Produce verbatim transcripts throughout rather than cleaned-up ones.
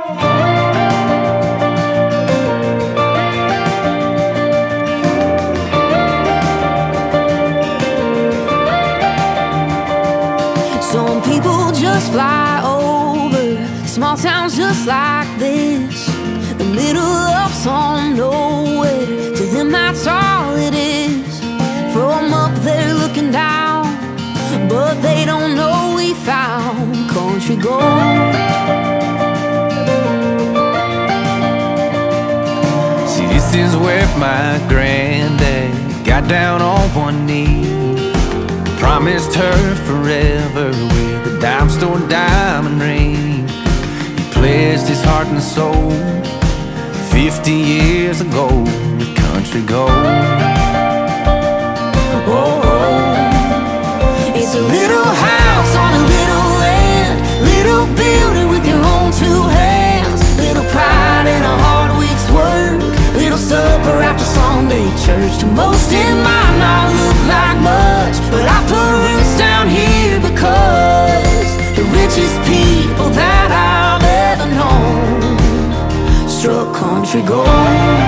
Some people just fly over small towns just like this, the middle of some nowhere. To them that's all it is. From up there looking down, but they don't know we found country gold. See, this is where my granddad got down on one knee, promised her forever with a dime store diamond ring. He pledged his heart and soul fifty years ago with country gold. Oh, it's a little house on a little land, little building with your own two hands, little pride and a hard week's work, little supper after Sunday church. To most it might not look like much, but I put roots down here because the richest people that I've ever known struck country gold.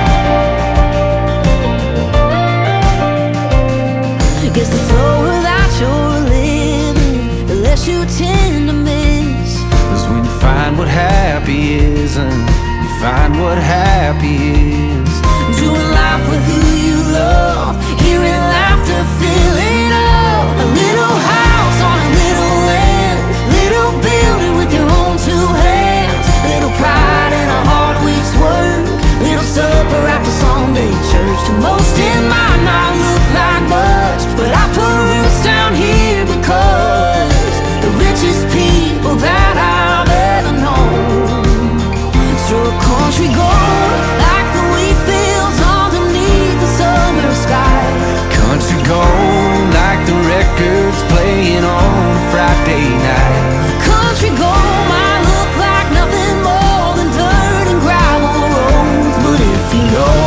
Guess the slower that you're living, the less you tend to miss. 'Cause when you find what happy is, and you find what happy is, doing life with who you love, hearing laughter, filling up. A little house on a little land, little building with your own two hands, little pride and a hard week's work, little supper after Sunday church. To most it might not look like much, but I put roots down here because the richest people that I've ever known struck country gold like the wheat fields underneath the summer sky. country gold like the records playing on Friday night. Country gold might look like nothing more than dirt and gravel roads, but if you know,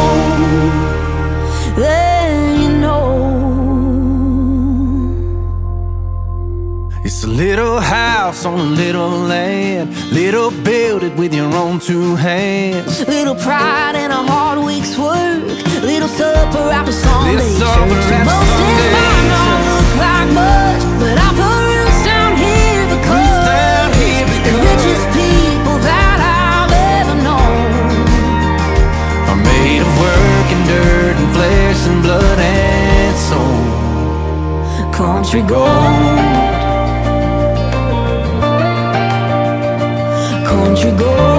then you know. It's a little house on a little land, little build it with your own two hands, Little pride and a hard week's work, little supper after Sunday Little supper church. after Most it Sunday might not look like much, but I put roots down here because Roots down here the because richest people that I've ever known are made of work and dirt and flesh and blood and soul. country gold. Country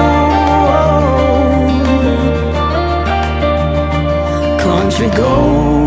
gold. Country gold.